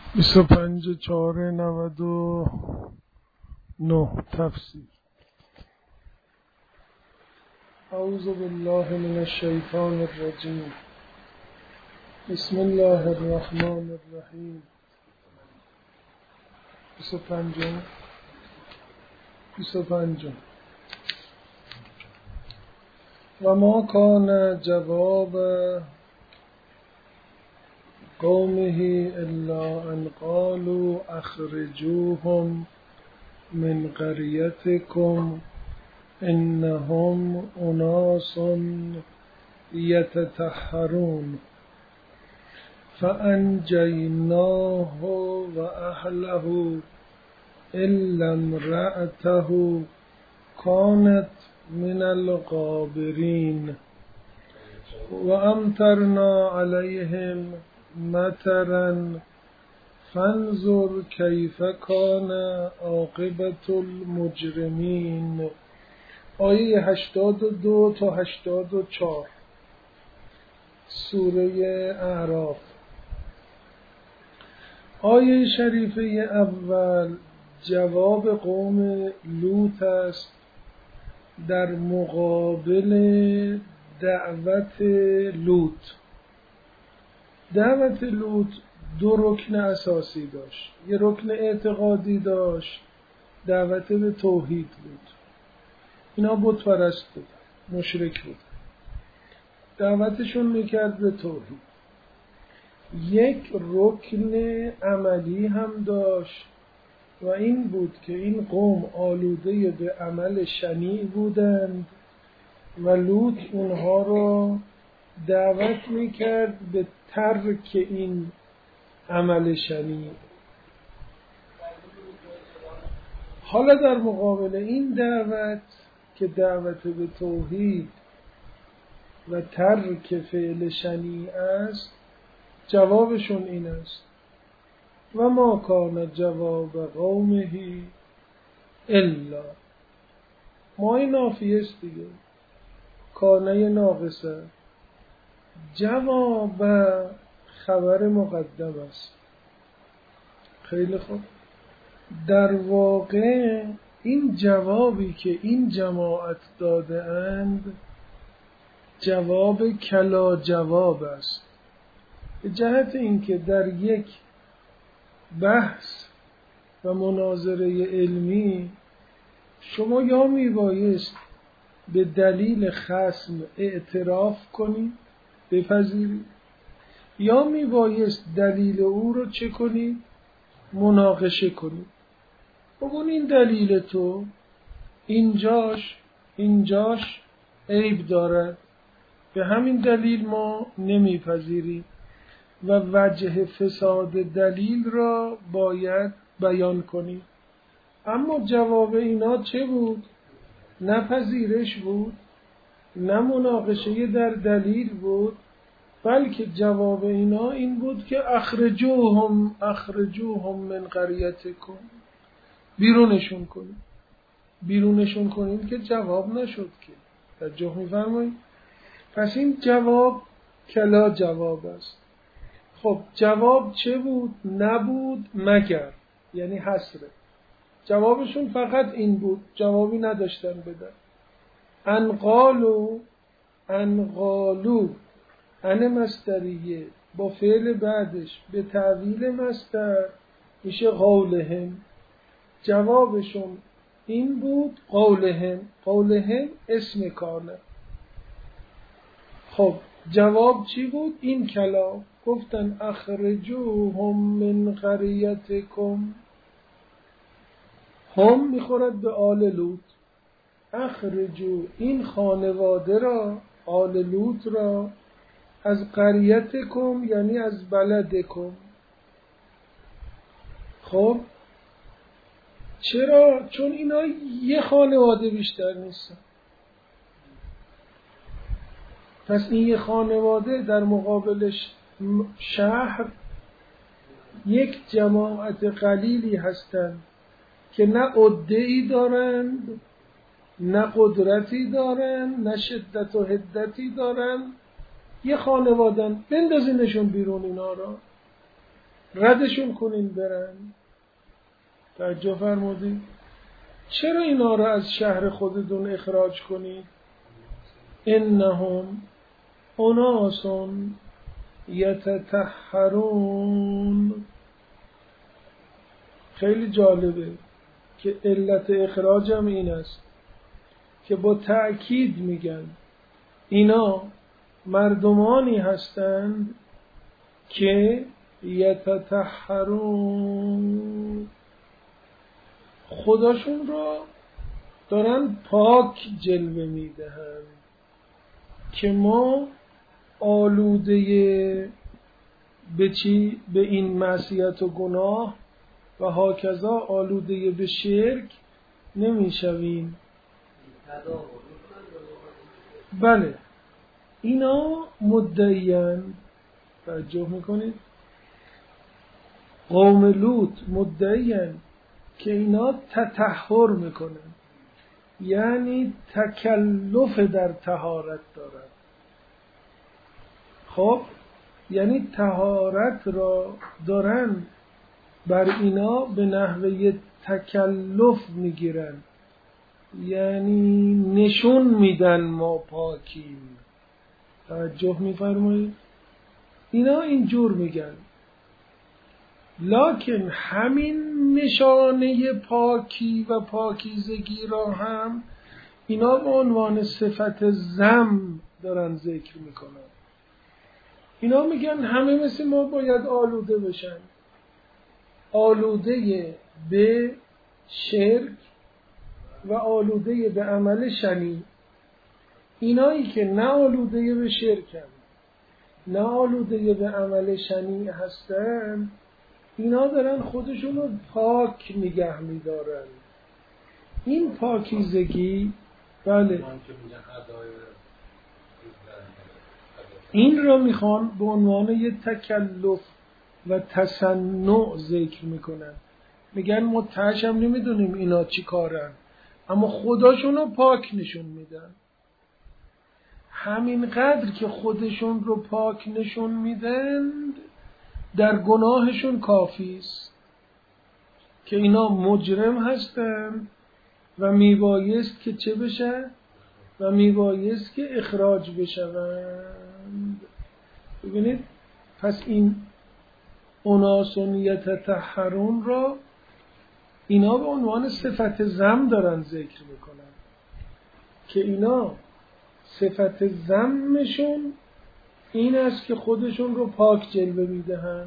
25/4/99 تفسیر. اعوذ بالله من الشیطان الرجیم. بسم الله الرحمن الرحیم. 25 و ما کان جواب قومه الا ان قالوا اخرجوهم من قريتكم انهم اناس يتطهرون فانجيناه واهله الا امرأته كانت من الغابرين وامطرنا عليهم مطرا فانظر كيف كان عاقبة المجرمين. آیه 82 تا 84 سوره اعراف. آیه شریفه اول جواب قوم لوط است در مقابل دعوت لوط. دعوت لوط دو رکن اساسی داشت. یه رکن اعتقادی داشت، دعوت به توحید بود. اینا بت پرست بودن، مشرک بودن، دعوتشون میکرد به توحید. یک رکن عملی هم داشت و این بود که این قوم آلوده به عمل شنیع بودند و لوط اونها رو دعوت میکرد به ترک این عمل شنیع. حالا در مقابل این دعوت که دعوت به توحید و ترک فعل شنیع است، جوابشون این است: و ما کان جواب قومه الا. ما این نافیه است دیگه، کانه ناقصه، جواب خبر مقدم است. خیلی خوب. در واقع این جوابی که این جماعت داده اند جواب کلا جواب است، به جهت اینکه در یک بحث و مناظره علمی شما یا میبایست به دلیل خصم اعتراف کنید، بپذیرید، یا میبایست دلیل او رو چه کنید؟ مناقشه کنید. بگون این دلیل تو اینجاش عیب دارد، به همین دلیل ما نمیپذیریم و وجه فساد دلیل را باید بیان کنید. اما جواب اینا چه بود؟ نه پذیرش بود، نه مناقشه در دلیل بود، بلکه جواب اینا این بود که اخرجوهم من قریتکم، بیرونشون کنید که جواب نشد که. توجه می‌فرمایید؟ پس این جواب کلا جواب است. خب جواب چه بود؟ نبود مگر، یعنی حسره. جوابشون فقط این بود، جوابی نداشتن بدن. انقالو ان مصدریه با فعل بعدش به تعویل مصدر میشه قولهم. جوابشون این بود قولهم اسم کانه. خب جواب چی بود؟ این کلام. گفتن اخرجوهم من قریتکم، هم میخورد به آل لوط. اخرجو این خانواده را، آل لوط را، از قریتکم یعنی از بلدکم. خب چرا؟ چون اینا یه خانواده بیشتر نیستن. پس این یه خانواده در مقابلش شهر یک جماعت قلیلی هستند که نه عده‌ای دارند، نه قدرتی دارند، نه شدت و حدتی دارند. یه خانوادن، بندازینشون بیرون اینا را. ردشون کنین برن. توجه فرمودید؟ چرا اینا رو از شهر خودتون اخراج کنید؟ انهم اناس یتطهرون. خیلی جالبه که علت اخراجم این است که با تأکید میگن اینا مردمانی هستند که یتطهرون، خداشون را دارن پاک جلوه میدهند که ما آلوده به چی؟ به این معصیت و گناه و هاکذا آلوده به شرک نمیشویم. بله اینا مدعیان، توجه میکنید؟ قوم لوط مدعیان که اینا تطهر میکنن، یعنی تکلف در طهارت دارن. خب یعنی طهارت را دارن بر اینا به نحوه تکلف میگیرن، یعنی نشون میدن ما پاکیم. توجه میفرمایید؟ اینا اینجور میگن، لکن همین نشانه پاکی و پاکیزگی را هم اینا به عنوان صفت ذم دارن ذکر میکنن. اینا میگن همه مثل ما باید آلوده بشن، آلوده به شرک و آلوده به عمل شنیع. اینایی که نه آلوده به شرکن نه آلوده به عمل شنیع هستن، اینا دارن خودشون رو پاک نگه میدارن. این پاکیزگی، بله، این را میخوان به عنوان یه تکلف و تصنع ذکر میکنن. میگن متعش هم نمیدونیم اینا چی کارن، اما خداشون رو پاک نشون میدن. همین قدر که خودشون رو پاک نشون میدن در گناهشون کافی است که اینا مجرم هستن و میبایست که چه بشه؟ و میبایست که اخراج بشوند. ببینید، پس این اناسون یتطهرون را اینا به عنوان صفت ذم دارن ذکر میکنن که اینا صفت ذمشون این است که خودشون رو پاک جلوه میدهن.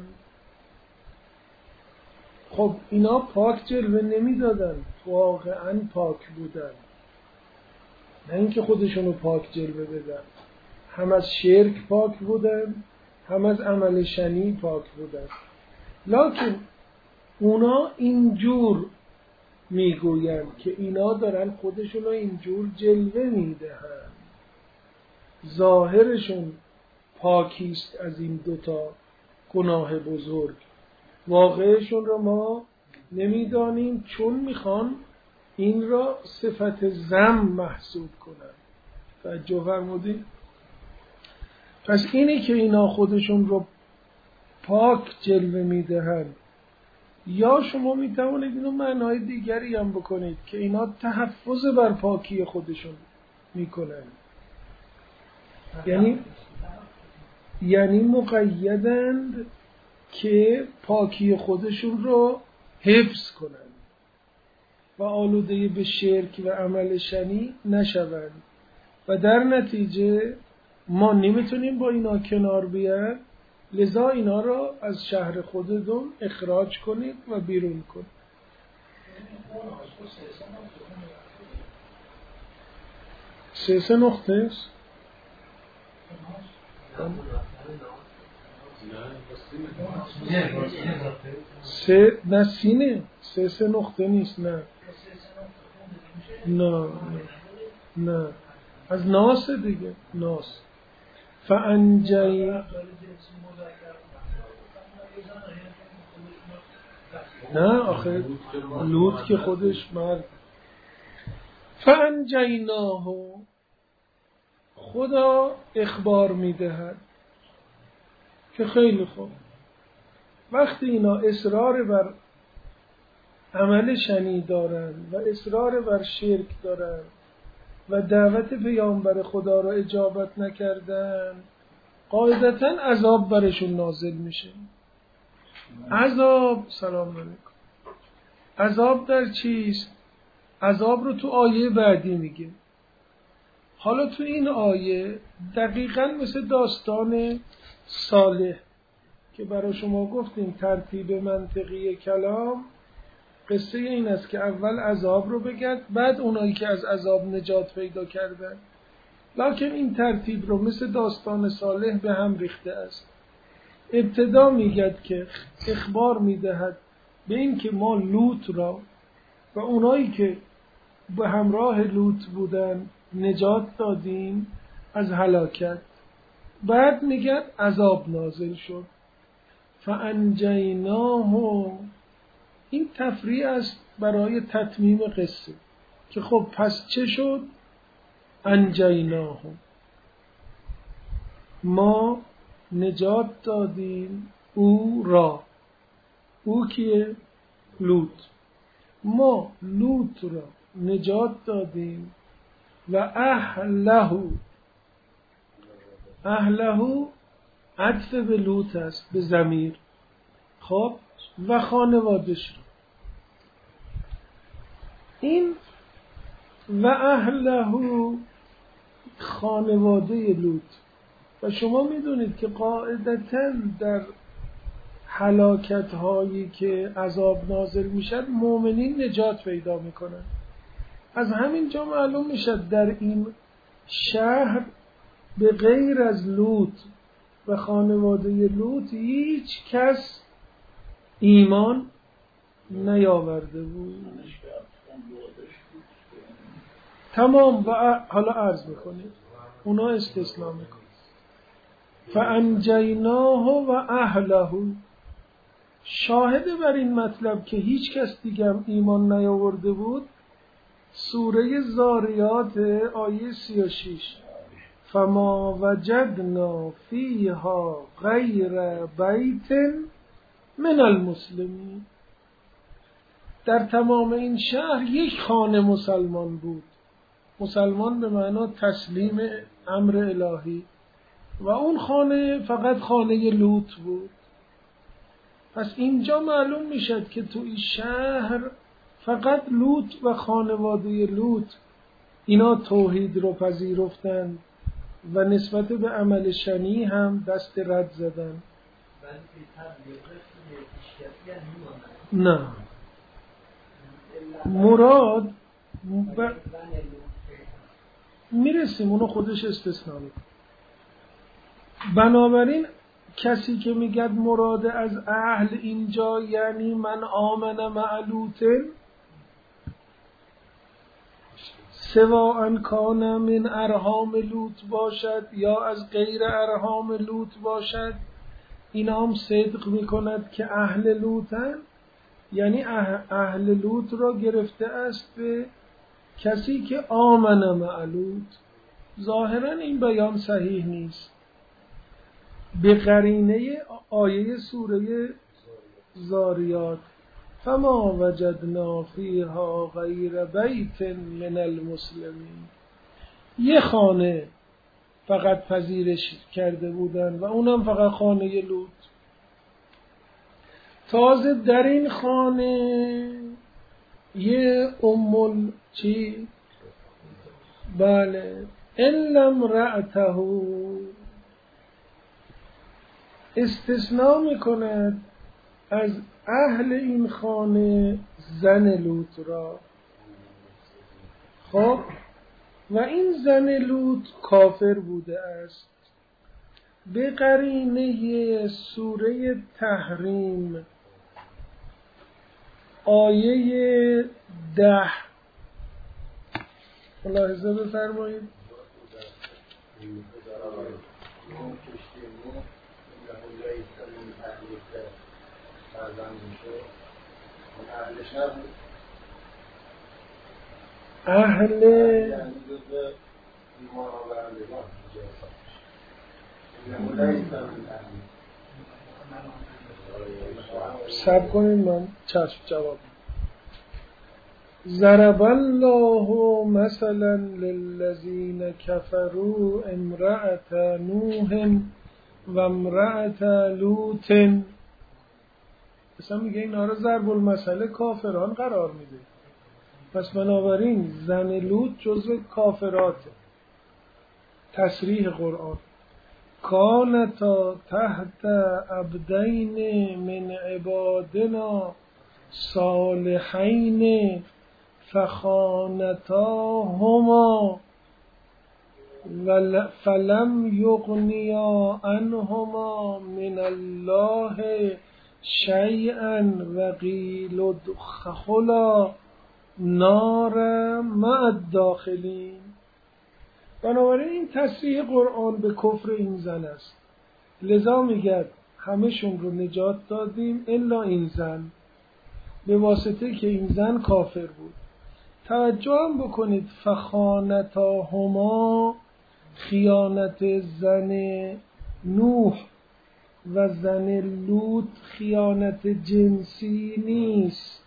خب اینا پاک جلوه نمیدادن، واقعا پاک بودن، نه اینکه خودشون رو پاک جلوه بدن. هم از شرک پاک بودن، هم از عمل شنیع پاک بودن، لکن اونا اینجور میگویند که اینا دارن خودشون رو اینجور جلوه میدهن، ظاهرشون پاکیست از این دوتا گناه بزرگ، واقعشون رو ما نمیدانیم چون میخوان این را صفت ذم محسوب کنن. توجه فرمودید؟ پس اینی که اینا خودشون رو پاک جلوه میدهن، یا شما میتوانید اینو معنای دیگری هم بکنید که اینا تحفظ بر پاکی خودشون میکنن، یعنی مقیدند که پاکی خودشون رو حفظ کنن و آلوده به شرک و عمل شنیع نشوند و در نتیجه ما نمیتونیم با اینا کنار بیان، لذا اینا را از شهر خودتون اخراج کنید و بیرون کنید. سه نقطه است. نه سینه، سه نقطه نیست. نه از ناس دیگه، ناس. فانجی نه آخه لوط که خودش مرد. فانجیناه، خدا اخبار میدهد که خیلی خوب، وقتی اینا اصرار بر عمل شنی دارن و اصرار بر شرک دارن و دعوت پیامبر خدا را اجابت نکردن، قاعدتاً عذاب برشون نازل میشه. عذاب، سلام علیکم، عذاب در چیست؟ عذاب رو تو آیه بعدی میگه. حالا تو این آیه دقیقاً مثل داستان صالح که برای شما گفتیم ترتیب منطقی کلام قصه این است که اول عذاب رو بگد، بعد اونایی که از عذاب نجات پیدا کردن. لکن این ترتیب رو مثل داستان صالح به هم ریخته است. ابتدا میگد که اخبار میدهد به این که ما لوط را و اونایی که به همراه لوط بودن نجات دادیم از هلاکت. بعد میگد عذاب نازل شد، فانجیناه. این تفریع است برای تتمیم قصه که خب پس چه شد؟ انجیناه، ما نجات دادیم او را. او کیه؟ لوط. ما لوط را نجات دادیم و اهله عطف به لوط است، به ضمیر. خب و خانوادش را. این و اهله خانواده لوط. و شما میدونید که قاعدتاً در هلاکت هایی که عذاب نازل میشد مؤمنین نجات پیدا میکنن. از همین جا معلوم میشد در این شهر به غیر از لوط و خانواده لوط هیچ کس ایمان نیاورده بود. تمام. و حالا عرض میکنید اونا استثناء میکنید. فانجیناه و اهله. شاهد بر این مطلب که هیچ کس دیگه ایمان نیاورده بود سوره زاریات آیه 36. فما وجدنا فیها غیر بیت من المسلمین. در تمام این شهر یک خانه مسلمان بود. مسلمان به معنی تسلیم امر الهی، و اون خانه فقط خانه لوط بود. پس اینجا معلوم میشد که تو این شهر فقط لوط و خانواده لوط اینا توحید رو پذیرفتن و نسبت به عمل شنی هم دست رد زدن. نه، مراد میرسیم اونو خودش استثناء میکنه. بنابراین کسی که میگد مراد از اهل اینجا یعنی من آمن مع لوط، سواء کان من ارحام لوط باشد یا از غیر ارحام لوط باشد، اینا هم صدق میکند که اهل لوطن. یعنی اهل لوط را گرفته است به کسی که آمن مع لوط. ظاهرا این بیان صحیح نیست به قرینه آیه سوره زاریات. فما وجدنا فیها غیر بیت من المسلمین. یه خانه فقط پذیرش کرده بودن و اونم فقط خانه لوط. تازه در این خانه یه چی؟ بله، الا امرأته. استثناء میکند از اهل این خانه زن لوط را. خب و این زن لوط کافر بوده است به قرینه سوره تحریم آیه 10. ملاحظه بفرمایید. اهل صبر کنید من چشم جواب. ضرب الله مثلا للذین کفروا امرأة نوح و امرأة لوط. مثلا میگه اینا رو ضرب المثل کافران قرار میده، پس بنابراین زن لوط جزو کافراته. تصریح قرآن کانتا تحت عبدین من عبادنا صالحین فخانتاهما فلم یغنیا عنهما من الله شیئا و قیل ادخلا نار مع الداخلین. بنابراین این تصریح قرآن به کفر این زن است، لذا میگه همشون رو نجات دادیم الا این زن، به واسطه که این زن کافر بود. توجه هم بکنید فخانتاهما، خیانت زن نوح و زن لوط خیانت جنسی نیست.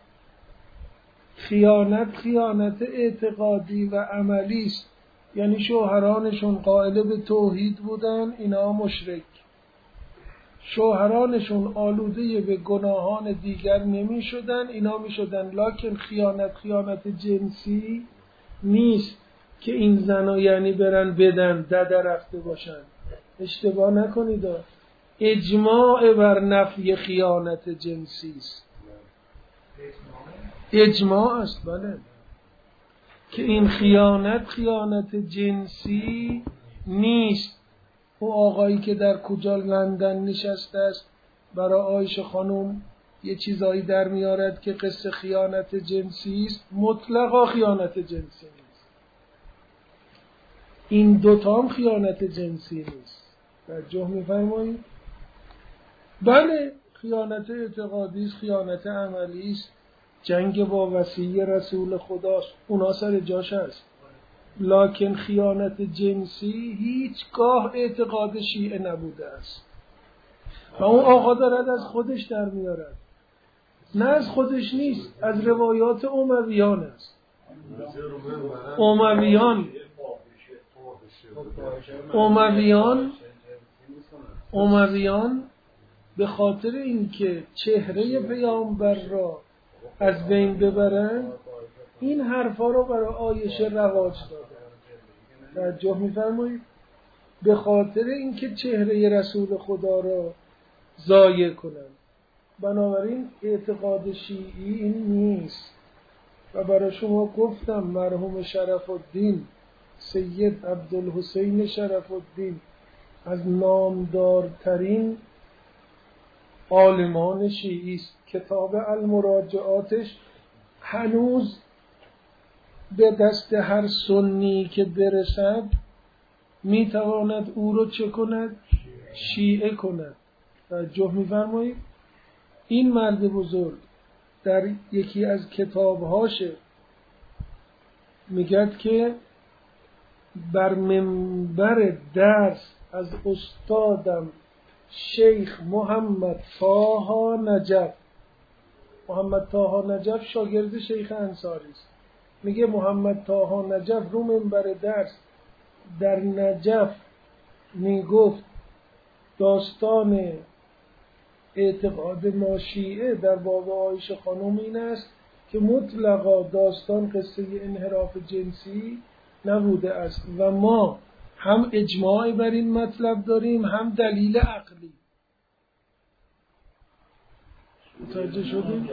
خیانت اعتقادی و عملی است. یعنی شوهرانشون قائل به توحید بودن، اینا مشرک. شوهرانشون آلوده به گناهان دیگر نمی شدن، اینا می شدن. لکن خیانت جنسی نیست که این زنا یعنی برن بدن دده رفته باشن. اشتباه نکنید، اجماع بر نفی خیانت جنسی است. اجماع است، بله، که این خیانت جنسی نیست. او آقایی که در کجا لندن نشسته است برای عایشه خانم یه چیزایی در میارد که قصه خیانت جنسی است، مطلقا خیانت جنسی نیست. این دوتا هم خیانت جنسی نیست. توجه می‌فرمایید؟ بله، خیانت اعتقادی است، خیانت عملی است، جنگ با وصی رسول خداست، اونا سر جاش هست. لکن خیانت جنسی هیچگاه اعتقاد شیعه نبوده است و اون آقا دارد از خودش در میارد. نه از خودش نیست، از روایات امویان است. امویان به خاطر اینکه چهره پیامبر را از بین ببرند این حرفا رو برای عایشه رواج دادن. توجه می‌فرمایید؟ به خاطر اینکه چهره رسول خدا را ضایع کنند. بنابراین اعتقاد شیعی این نیست. و برای شما گفتم مرحوم شرف الدین سید عبدالحسین شرف الدین از نامدارترین عالمان شیعی است. کتاب المراجعاتش هنوز به دست هر سنی که برسد میتواند او رو چه کند؟ شیعه کند. توجه می‌فرمایید؟ این مرد بزرگ در یکی از کتابهاش میگد که بر منبر درس از استادم شیخ محمد طاها نجف، محمد طاها نجف شاگرد شیخ انصاری است، میگه محمد طاها نجف رو منبر درس در نجف میگفت داستان اعتقاد ما شیعه در باب عایشه خانم این است که مطلقا داستان قصه انحراف جنسی نبوده است و ما هم اجماع بر این مطلب داریم هم دلیل عقلی. متوجه شدیم؟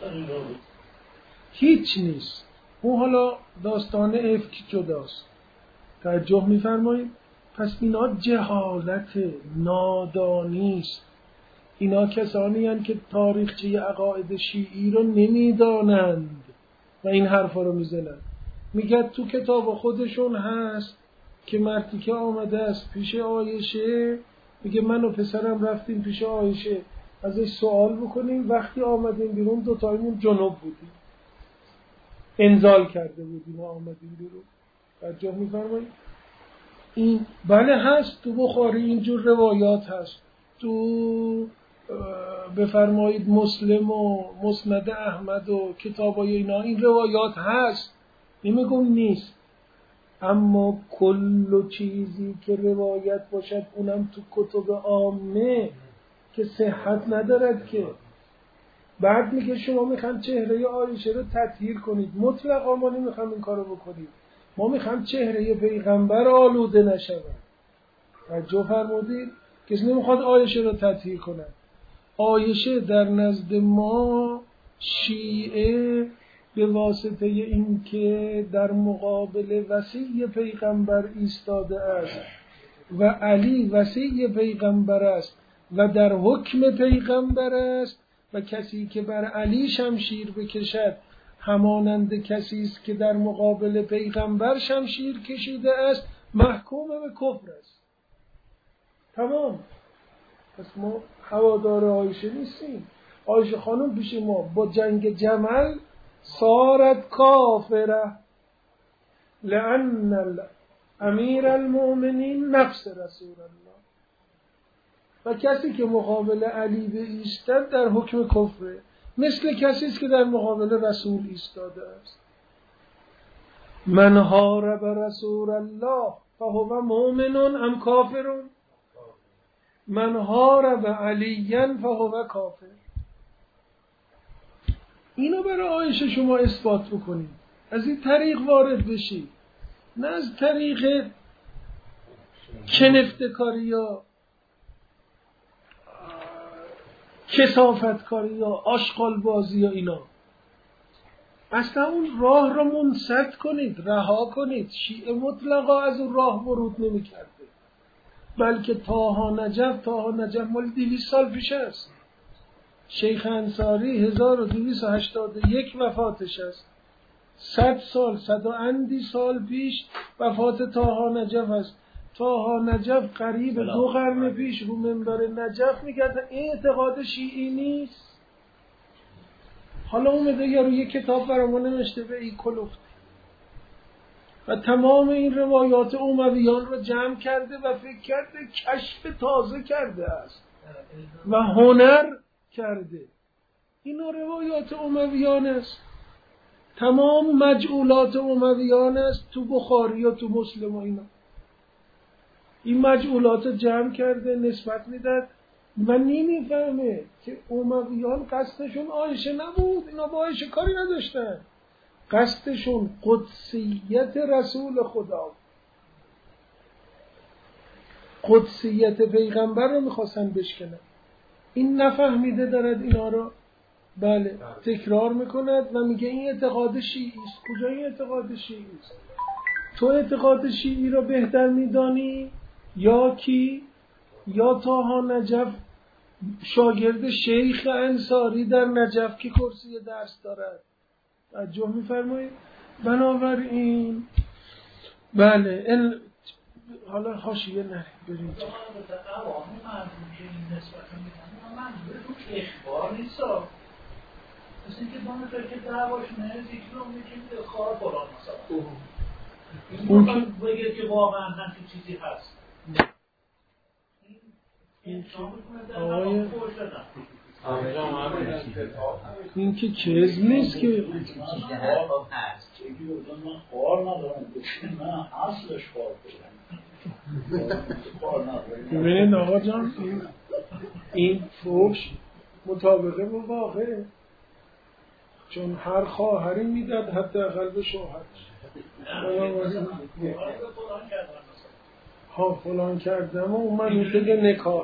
هیچ نیست. اون حالا داستان افک جداست. توجه می‌فرمایید؟ پس اینا جهالت، نادانی است. اینا کسانی هستند که تاریخچه عقاید شیعی رو نمیدانند و این حرفا رو میزنند. میگه تو کتاب خودشون هست که مردی که آمده است پیش عایشه، میگه من و پسرم رفتیم پیش عایشه ازش سوال بکنیم، وقتی آمدیم بیرون دوتایمون جنوب بودیم، انزال کرده بودیم و آمدیم بیرون. توجه می‌فرمایید؟ این بله هست، تو بخاری اینجور روایات هست، تو بفرمایید مسلم و مسند احمد و کتابای اینا این روایات هست، نمیگم نیست، اما کل چیزی که روایت باشد اونم تو کتب عامه که صحت ندارد که. بعد میگه شما میخوایم چهره عایشه رو تطهیر کنید، مطلقا ما نمیخوایم این کارو بکنید، ما میخوایم چهره پیغمبر آلوده نشود. توجه فرمودید؟ کسی نمیخواد عایشه رو تطهیر کنه. عایشه در نزد ما شیعه به واسطه این که در مقابل وصی پیغمبر ایستاده است و علی وصی پیغمبر است و در حکم پیغمبر است و کسی که بر علی شمشیر بکشد همانند کسی است که در مقابل پیغمبر شمشیر کشیده است، محکوم به کفر است. تمام. پس ما هوادار عایشه نیستیم. عایشه خانم پیش ما با جنگ جمل صارت کافره لأن امیر المؤمنین نفس رسول الله. و کسی که مقابل علی به ایستد در حکم کفره، مثل کسی است که در مقابل رسول ایستاده است. من حارب رسول الله فهو مؤمن ام کافر، من حارب علیًا فهو کافر. اینو برای عایشه شما اثبات بکنید، از این طریق وارد بشید، نه از طریق کنفتکاری یا کثافتکاری یا آشغال بازی یا اینا. اصلا اون راه را منسد کنید، رها کنید. شیعه مطلقا از اون راه ورود نمی کرده، بلکه طه نجف مال 200 سال پیش است. شیخ انصاری 1281 وفاتش است. 100 سال 100 و اندی سال پیش وفات طه نجف است. طه نجف قریب 2 قرن پیش رو منبر نجف میگه این اعتقاد شیعی نیست. حالا اومده یا روی کتاب برامون نوشته به این کلفت و تمام این روایات امویان رو جمع کرده و فکر کرده کشف تازه کرده است و هنر کرده. اینا روایات امویان است، تمام مجعولات امویان است تو بخاری و تو مسلم و اینا. این مجعولات جمع کرده نسبت میداد و نمیفهمه که امویان قصدشون عایشه نبود، اینا با عایشه کاری نداشتن، قصدشون قدسیت رسول خدا، قدسیت پیغمبر رو میخواستن بشکنن. این نفهمیده دارد اینا رو بله تکرار میکند و میگه این اعتقاد شیعی است. کجا این اعتقاد شیعی است؟ تو اعتقاد شیعی رو بهتر میدانی یا کی؟ یا طه نجف شاگرد شیخ انصاری در نجف که کرسی درس دارد؟ توجه میفرمایید؟ بنابراین بله حالا حاشیه نه بریم جا اخبار نیست مثل اینکه دانه که دعواش نهید یکی رو میکنید خواه قرآن مثلا این که بگه که واقعا همچین چیزی هست این که کذب نیست که من خوار ندارم من اصلش خوار کنم. ببینید آقا جان این فوش مطابقه با واقعه، چون هر خواهری میداد حداقل به شوهرش. ها فلان کردم و اومد میگه نکاح.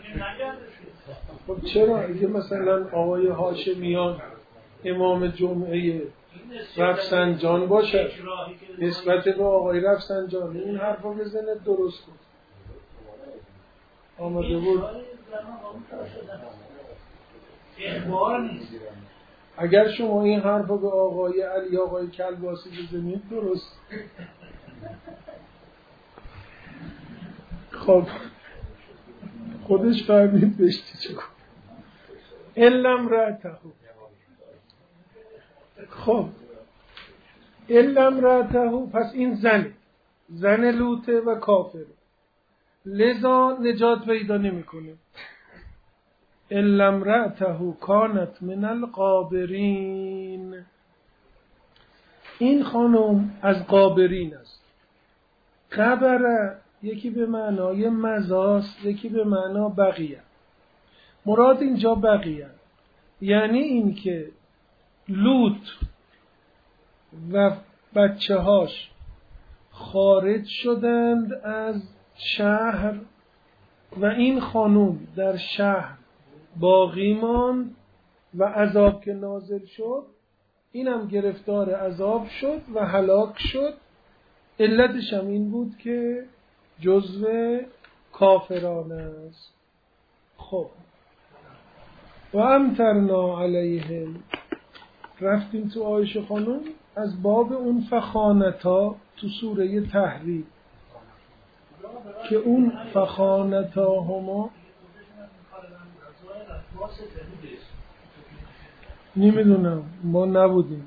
خب چرا اگه مثلا آقای هاشمیان امام جمعه رفسنجان باشه نسبت به آقای رفسنجان این حرفا بزنه درست بود آمده بود. اگر شما این حرفا به آقای علی آقای کلباسی بزنید درست. خب خودش فهمید بشتی چه کن علم رأته. خب علم رأته پس این زن لوته و کافر، لذا نجات پیدا نمی کنه. الا امرأته کانت من الغابرین. این خانم از غابرین است. غبره یکی به معنای مزاست، یکی به معنا بقیه. مراد اینجا بقیه یعنی این که لوط و بچه هاش خارج شدند از شهر و این خانوم در شهر باقی ماند و عذاب که نازل شد اینم گرفتار عذاب شد و هلاک شد. علتش هم این بود که جزو کافران است. خب و امطرنا علیهم، رفتیم تو عایشه خانم از باب اون فخانتا تو سوره تحریم که اون فخانتا هما نمیدونم، ما نبودیم،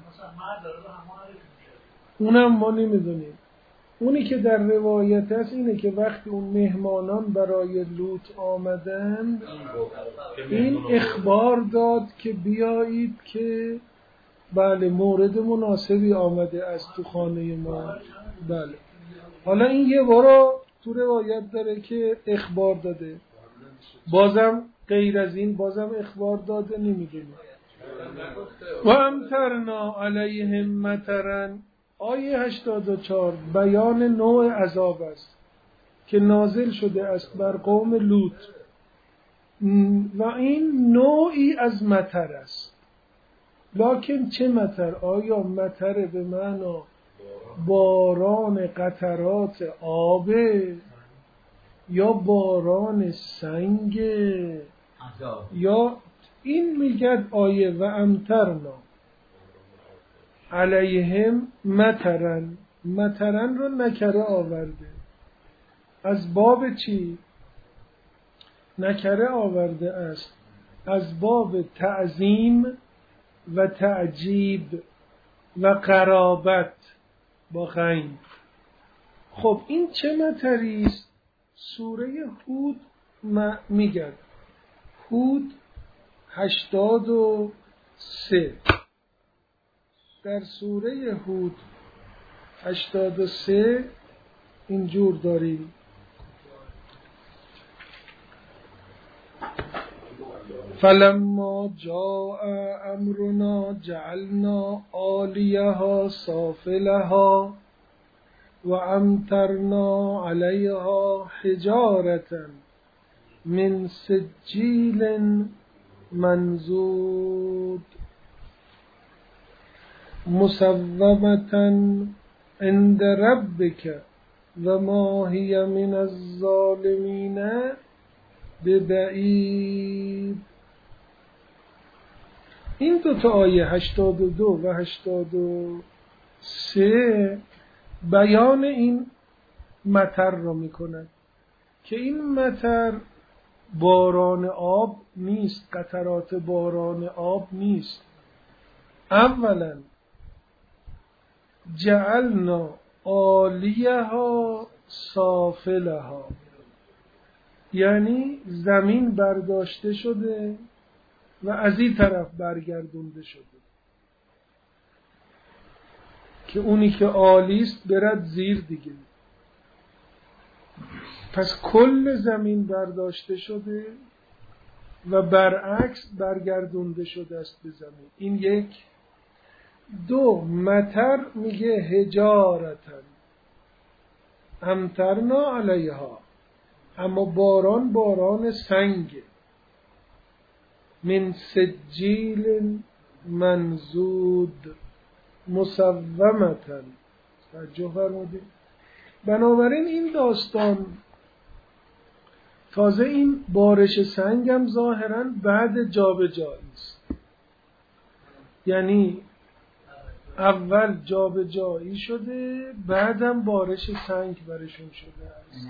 اونم ما نمیدونیم. اونی که در روایت هست اینه که وقتی اون مهمانان برای لوط آمدند این اخبار داد که بیایید که بله مورد مناسبی آمده از تو خانه ما. بله حالا این یه بارا تو روایت داره که اخبار داده، بازم غیر از این بازم اخبار داده، نمیدونیم. و امطرنا علیهم مطرا، آیه 84 بیان نوع عذاب است که نازل شده است بر قوم لوط و این نوعی از مطر است. لکن چه مطر؟ آیا مطر به معنا باران قطرات آبه یا باران سنگ یا این میگد آیه و امطرنا علیهم مطرن. مطرن رو نکره آورده. از باب چی؟ نکره آورده است از باب تعظیم و تعجیب و قرابت با غین. خب این چه مطری است؟ سوره هود میگه، هود 83 در سوره هود 83 اینجور داری: فلما جاء امرنا جعلنا عالیها سافلها و امطرنا علیها حجارة من سجیل منضود مسومة عند ربک و ما هی من الظالمین ببعید. این دو تا آیه 82 و 83 بیان این مطر رو میکنند که این مطر باران آب نیست، قطرات باران آب نیست. اولا جعلنا عالیها سافلها، یعنی زمین برداشته شده و از این طرف برگردونده شده که اونی که عالی است برد زیر دیگه. پس کل زمین برداشته شده و برعکس برگردونده شده است به زمین. این یک. دو، مطر میگه حجارتن امطرنا علیها، اما باران باران سنگه. من سجیل منضود مسومتن. توجه فرمودید؟ بنابراین این داستان تازه این بارش سنگ هم ظاهراً بعد جابجایی است، یعنی اول جابجایی شده بعدم بارش سنگ برشون شده است.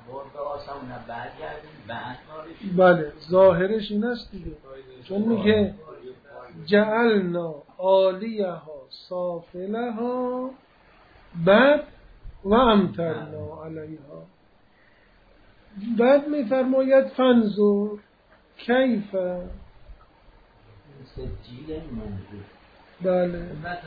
بله ظاهرش این است دیگه، چون میگه جعلنا عالیها سافلها بعد و امطرنا علیها. بعد میفرماید فنظر کیف بله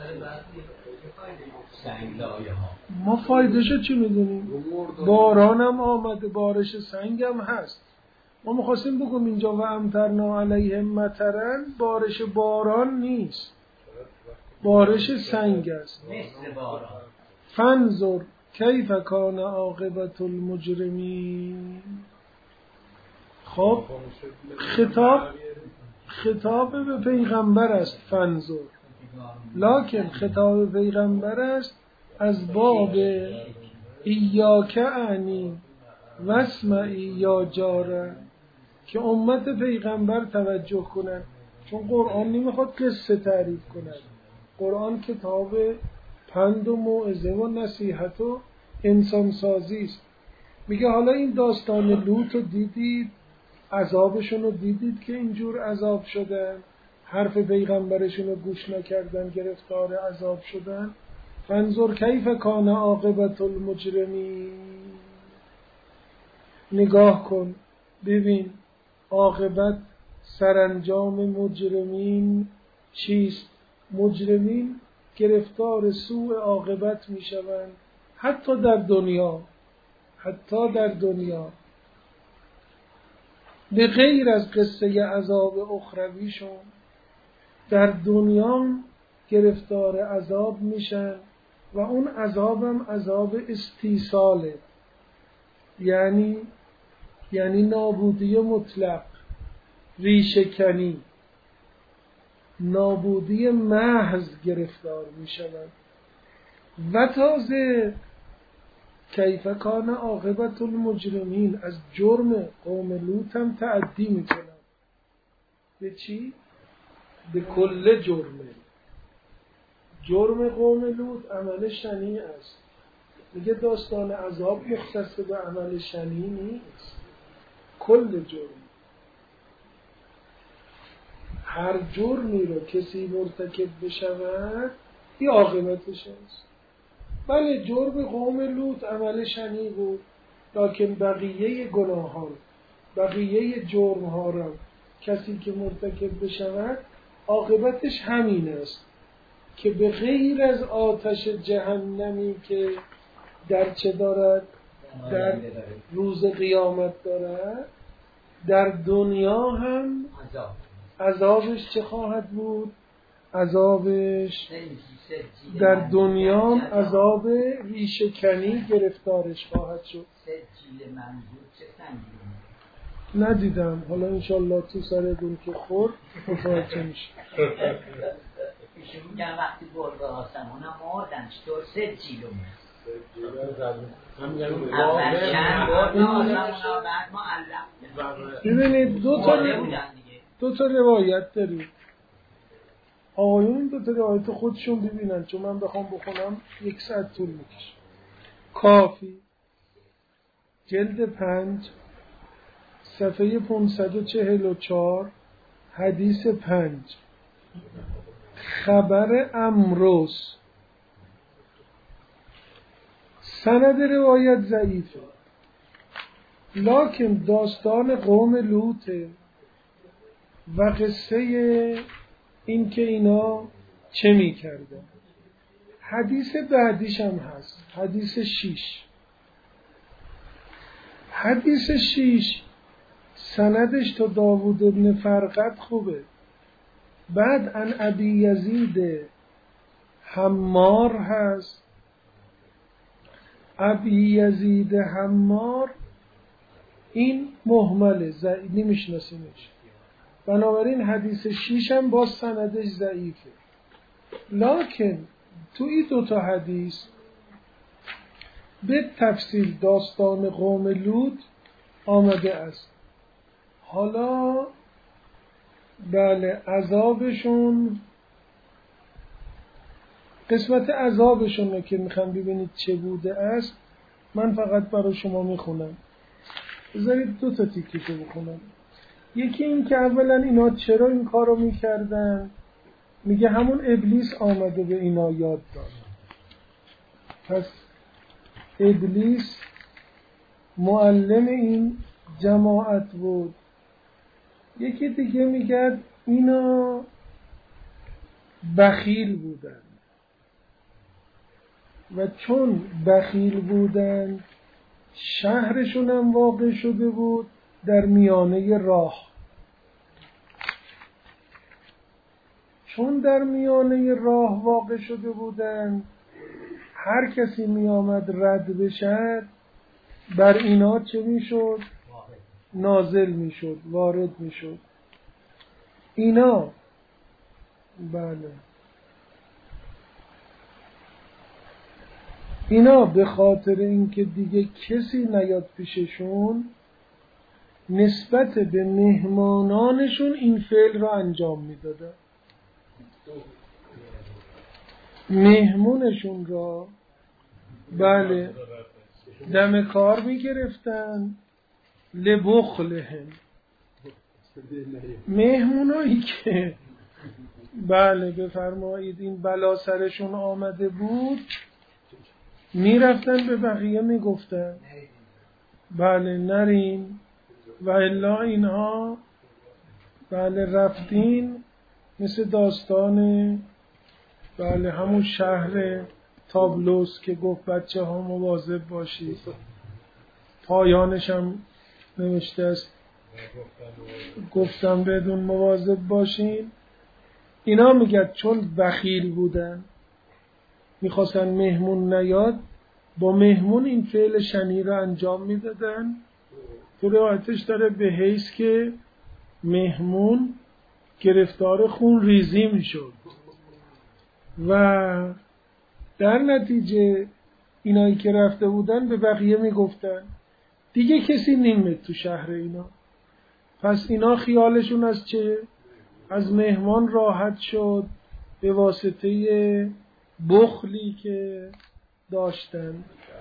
ما فایدهشو چی میدونیم؟ بارانم آمده، بارش سنگم هست. ما میخواستیم بگم اینجا و امطرنا علیهم مطرن بارش باران نیست، بارش سنگ است. فانظر کیف کان عاقبت المجرمین. خب خطاب به پیغمبر است فانظر، لکن خطاب پیغمبر است از باب ایاک اعنی واسمعی یا جاره، که امت پیغمبر توجه کنند، چون قرآن نمیخواد قصه تعریف کند. قرآن کتاب پند و موعظه و نصیحت و انسان سازی است. میگه حالا این داستان لوط رو دیدید، عذابشون رو دیدید که اینجور عذاب شدن، حرف پیغمبرشون رو گوش نکردن، گرفتار عذاب شدن. فانظر کیف کان عاقبت المجرمین. نگاه کن ببین عاقبت، سرانجام مجرمین چیست. مجرمین گرفتار سوء عاقبت می شوند حتی در دنیا، به غیر از قصه عذاب اخرویشون در دنیا گرفتار عذاب میشن و اون عذابم عذاب استیصاله، یعنی نابودی مطلق، ریشه‌کنی، نابودی محض گرفتار میشن. و تازه کیف کان عاقبت المجرمین، از جرم قوم لوط هم تعدی میکنن. به چی؟ به کل جرم قوم لوط عمل شنیع است. میگه داستان عذاب مختص به عمل شنیع نیست، کل جرم. هر جرمی رو کسی مرتکب بشود این عاقبتش است. بله جرم قوم لوط عمل شنیع بود، لکن بقیه گناهان، بقیه جرمها را کسی که مرتکب بشود عاقبتش همین است که به غیر از آتش جهنمی که در چه دارد؟ در روز قیامت دارد، در دنیا هم عذابش چه خواهد بود؟ عذابش در دنیا عذاب ریشه‌کنی گرفتارش خواهد شد. ندیدم، حالا انشالله تو سرتون که خورد متوجه میشه. ایشون میگن وقتی برد به آسمون هم مردن چطور سجیل اول چند برد به آسمون بعد معلق. ببینید دو تا روایت داریم. آقایون دو تا روایت خودشون ببینن، چون من بخوام بخونم 1 ساعت طول میکشه. کافی جلد 5 صفحه 544 حدیث 5 خبر امروز. سند روایت ضعیفه، لکن داستان قوم لوطه و قصه این که اینا چه می کردن. حدیث بعدیش هم هست، حدیث 6. حدیث 6 سندش تا داوود ابن فرقد خوبه. بعد عن ابی یزید حمار هست. ابی یزید حمار این مهمله، نمیشناسیمش، بنابراین حدیث 6 هم با سندش ضعیفه. لکن تو این دوتا حدیث به تفصیل داستان قوم لوط آمده است. حالا بله عذابشون، قسمت عذابشون که میخوام ببینید چه بوده است، من فقط برای شما میخونم. بذارید دو تا تیکه بخونم. یکی این که اولا اینا چرا این کارو میکردن، میگه همون ابلیس آمده به اینا یاد داد. پس ابلیس معلم این جماعت بود یکی دیگه میگه اینا بخیل بودن و چون بخیل بودن شهرشون هم واقع شده بود در میانه راه. چون در میانه راه واقع شده بودن هر کسی می آمد رد بشد بر اینا چه می شد؟ نازل می شد، وارد می شد. اینا بله اینا به خاطر اینکه دیگه کسی نیاد پیششون نسبت به مهمانانشون این فعل را انجام میدادن. مهمونشون را بله دم کار میگرفتن لبخلهم. مهمونایی که بله بفرمایید این بلا سرشون آمده بود میرفتن به بقیه میگفتن بله نرین و الا اینها بله رفتین. مثل داستان بله همون شهر تابلوس که گفت بچه ها مواظب باشید، پایانش هم نوشته است گفتم بدون مواظب باشین. اینا میگه چون بخیل بودن میخواستن مهمون نیاد با مهمون این فعل شنی رو انجام میدادن. تو روایتش داره به حیث که مهمون گرفتار خون ریزی میشد و در نتیجه اینایی که رفته بودن به بقیه میگفتن دیگه کسی نیمه تو شهر اینا. پس اینا خیالشون از چه؟ از مهمان راحت شد به واسطه بخلی که داشتن.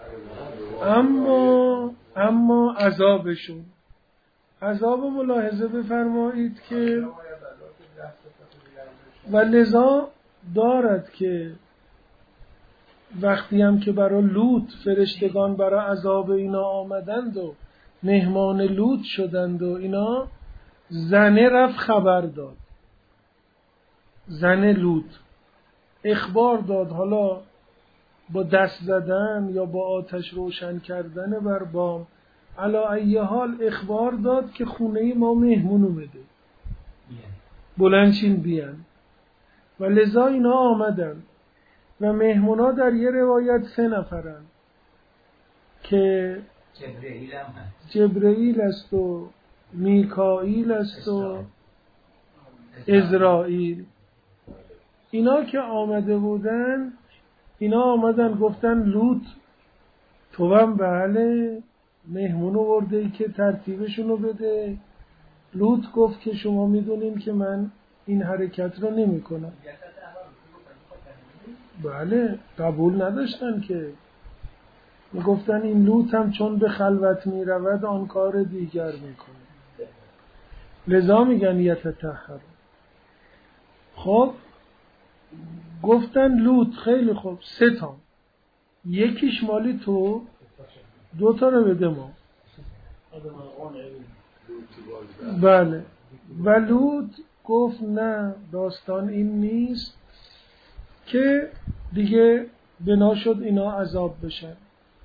اما عذابشون عذاب ملاحظه بفرمایید که و لذا دارد که وقتی هم که برای لوط فرشتگان برای عذاب اینا آمدند و مهمان لوط شدند و اینا زنه رفت خبر داد. زن لوط اخبار داد، حالا با دست زدن یا با آتش روشن کردن بر بام علی ای حال اخبار داد که خونه ما مهمون اومده بلندشین بیان و لذا اینا آمدن و مهمونا در یه روایت 3 نفرن که جبرئیل است و میکائیل است و عزرائیل. اینا که آمده بودن اینا آمدن گفتن لوط تو هم بله مهمون آورده ای که ترتیبشونو بده. لوط گفت که شما میدونین که من این حرکت رو نمی کنم. بله قبول نداشتن که میگفتن این لوط هم چون به خلوت می رود آن کار دیگر میکنه. لذا میگن یتطهر. خب گفتن لوط خیلی خوب 3 تا، یکیش مالی تو 2 تا رو بده ما. بله و لوط گفت نه داستان این نیست که دیگه بنا شد اینا عذاب بشن.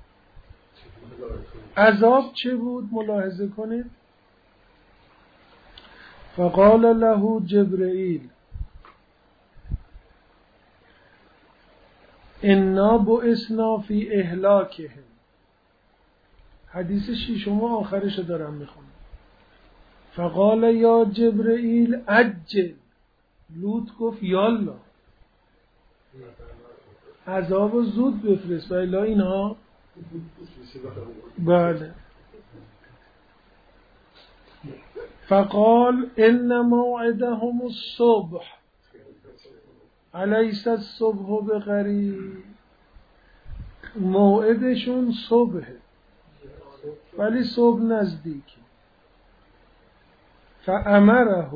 عذاب چه بود ملاحظه کنید. فقال له جبرئیل انا بعثنا فی اهلاکهم. حدیث 6 آخرش دارم میخونم. فقال یا جبرئیل عجل. لوط گفت یالا عذاب زود بفرست و الا اینها بله. فقال ان موعدهم الصبح الیس الصبح بقریب. موعدشون صبحه ولی صبح نزدیک. فامره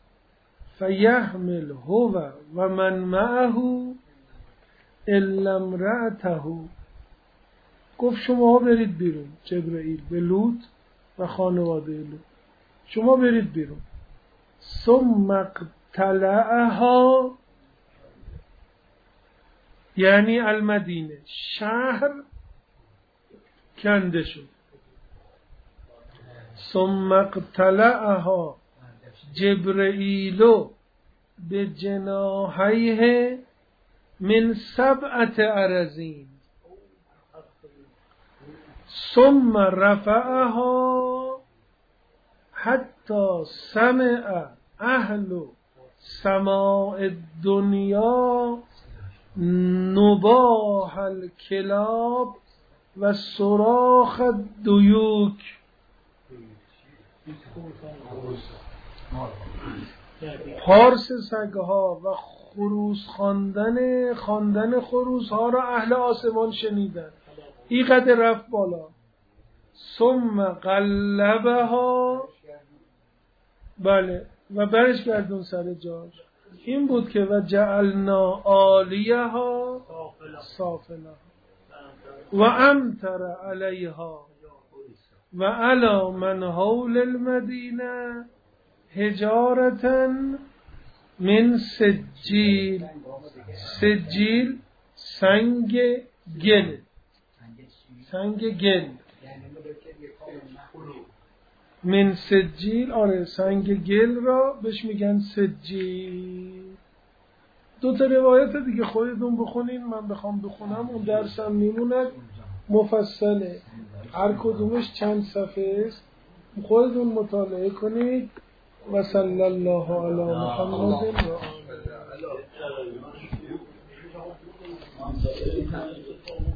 فیحمل هو و من معه الا امرأته. گفت شما برید بیرون. جبرئیل به لوط و خانواده لوط شما برید بیرون ثم اقتلعها یعنی المدینه، شهر کنده شد. ثم اقتلعها جبرئیل بجناحیه من 7 ارضین ثم رفعها حتی سمع اهل سماء الدنیا نباح الکلاب و صراخ الدیوک. پارس سگها و خروس خواندن خروس ها را اهل آسمان شنیدن. این قدر رفت بالا. ثم قلبها، بله، و برش گردون سر جاش. این بود که و جعلنا عالیها سافلها و امطر علیها و علی من حول المدینه حجارة من سجیل. سجیل سنگ گل، سنگ گل من سجیل. آره سنگ گل را بهش میگن سجیل. 2 تا روایت دیگه خودتون بخونین، من بخوام بخونم اون درسم میموند مفصله، هر کدومش چند صفحه است، خودتون مطالعه کنید. و صلی الله علی محمد و آله.